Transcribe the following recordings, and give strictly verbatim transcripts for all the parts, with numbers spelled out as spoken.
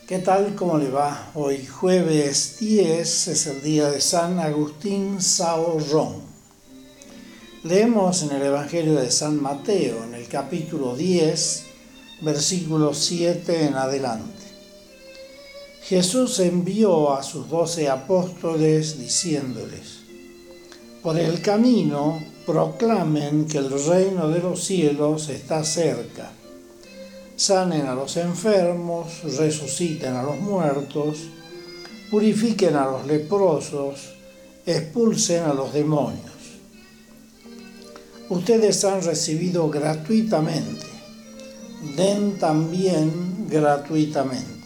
¿Qué tal? ¿Cómo le va? Hoy jueves diez es el día de San Agustín Saorrón. Leemos en el Evangelio de San Mateo, en el capítulo diez, versículo siete en adelante. Jesús envió a sus doce apóstoles diciéndoles: por el camino proclamen que el reino de los cielos está cerca. Sanen a los enfermos, resuciten a los muertos, purifiquen a los leprosos, expulsen a los demonios. Ustedes han recibido gratuitamente, den también gratuitamente.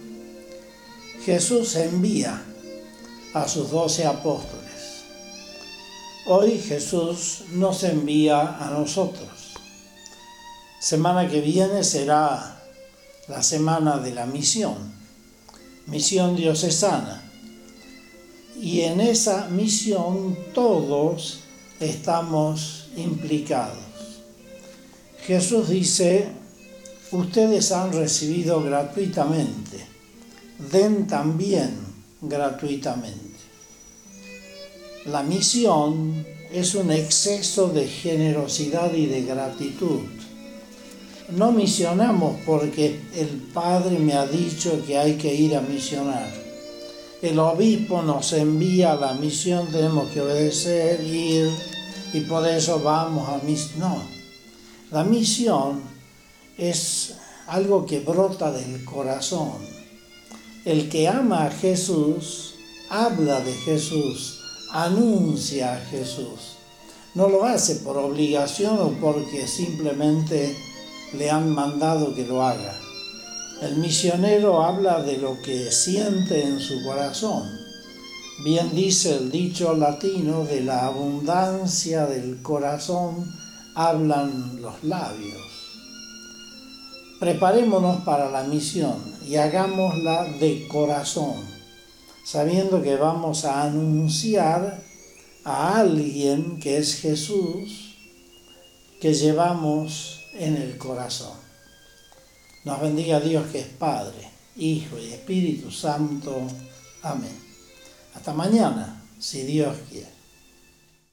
Jesús envía a sus doce apóstoles. Hoy Jesús nos envía a nosotros. Semana que viene será la semana de la misión, misión diocesana. Y en esa misión todos estamos implicados. Jesús dice: ustedes han recibido gratuitamente, den también gratuitamente. La misión es un exceso de generosidad y de gratitud. No misionamos porque el Padre me ha dicho que hay que ir a misionar. El obispo nos envía a la misión, tenemos que obedecer, ir, y por eso vamos a misión. No, la misión es algo que brota del corazón. El que ama a Jesús, habla de Jesús, anuncia a Jesús. No lo hace por obligación o porque simplemente le han mandado que lo haga. El misionero habla de lo que siente en su corazón. Bien dice el dicho latino: de la abundancia del corazón hablan los labios. Preparémonos para la misión y hagámosla de corazón, sabiendo que vamos a anunciar a alguien que es Jesús, que llevamos en el corazón. Nos bendiga Dios, que es Padre, Hijo y Espíritu Santo. Amén. Hasta mañana, si Dios quiere.